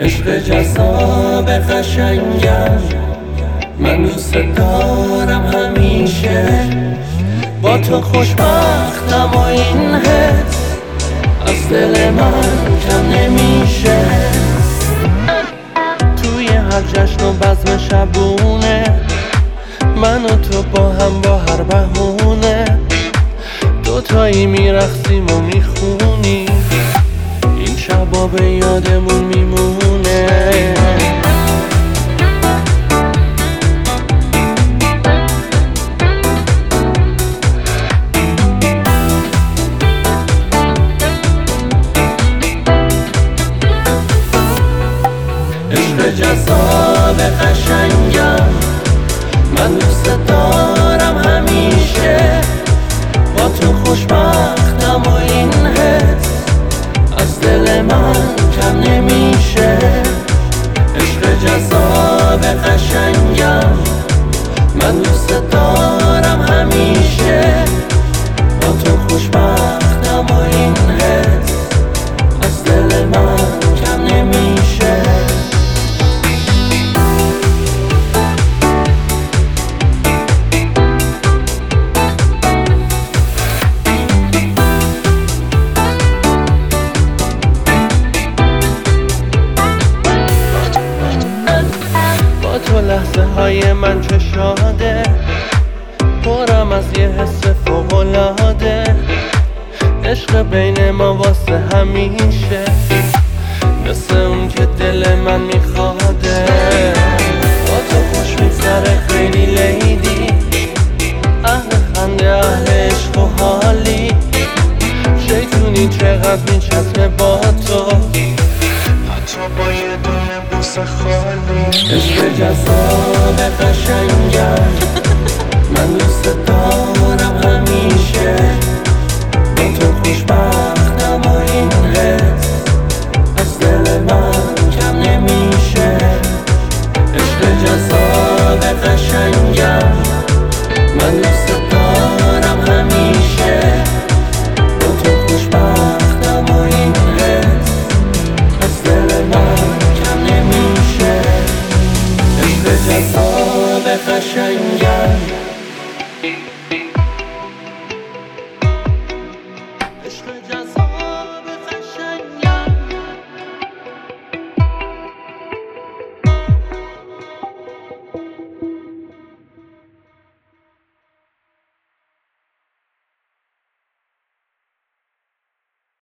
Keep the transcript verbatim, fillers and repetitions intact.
عشق جذاب قشنگم، من دوست دارم همیشه، با تو خوشبختم و این حس از دل من کم نمیشه. توی هر جشن و بزم شبونه، من و تو با هم با هر بهونه، دوتایی میرقصیم و میخونیم، این شبا به یادمون میمونه. عشق جذاب قشنگم، من دوست دارم همیشه، با تو خوشبختم و این حس از دل من کم نمیشه. عشق جذاب قشنگم، من دوست دارم همیشه، با تو خوشبختم و این حس از دل من کم نمیشه. تو لحظه های من چه شاده، پرم از یه حس فوق‌العاده، عشق بین ما واسه همیشه، مثل اون که دل من میخواده. با تو خوش میگذره خیلی لیدی، اهل خنده اهل عشق و حالی، شیطونی چقدر میچسبه با تو، حتی با یه دونه بوسه خالی. عشق جذاب قشنگم، من دوست دارم همیشه، با تو خوشبختم و این حس